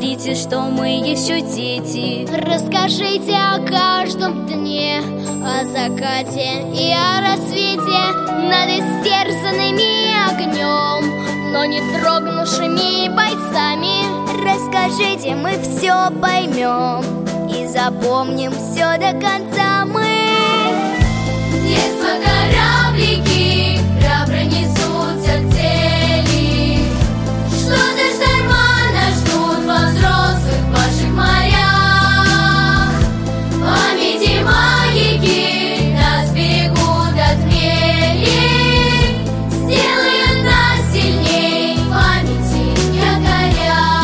смотрите, что мы еще дети. Расскажите о каждом дне, о закате и о рассвете, над истерзанными огнем, но не дрогнувшими бойцами. Расскажите, мы все поймем и запомним все до конца мы. Детство кораблики храбро несутся к цели. Что за шторма нас ждут во взрослых ваших морях? Памяти маяки нас берегут от мели, сделают нас сильней, памяти не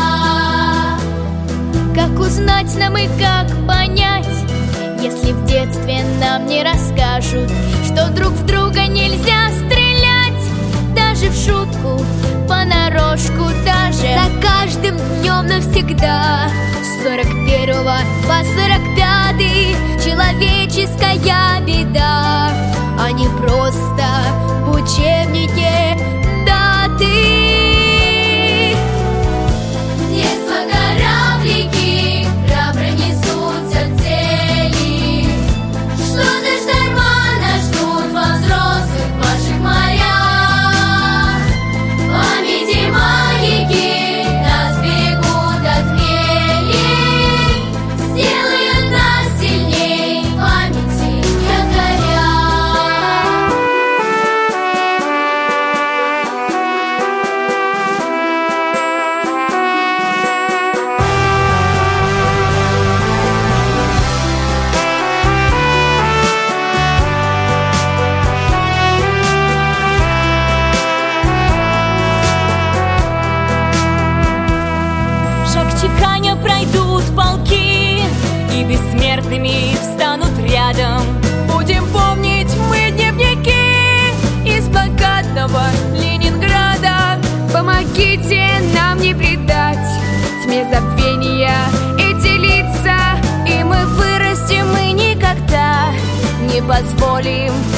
горя. Как узнать нам и как понять, если в детстве нам не расскажут, что друг в друга нельзя стрелять, даже в шутку, понарошку, даже За каждым днем навсегда, с 41 по 45 человеческая беда, а не просто в учебнике даты. Детство кораблики храбро несутся к цели. Что за шторма нас ждут во взрослых ваших морях? Памяти маяки нас берегут от мели, сделают нас сильней, памяти не горя. Шаг чеканя пройдут полки, и бессмертными встанут рядом. Будем помнить мы дневники из блокадного Ленинграда. Помогите нам не предать тьме забвения эти лица, И мы вырастем и никогда не позволим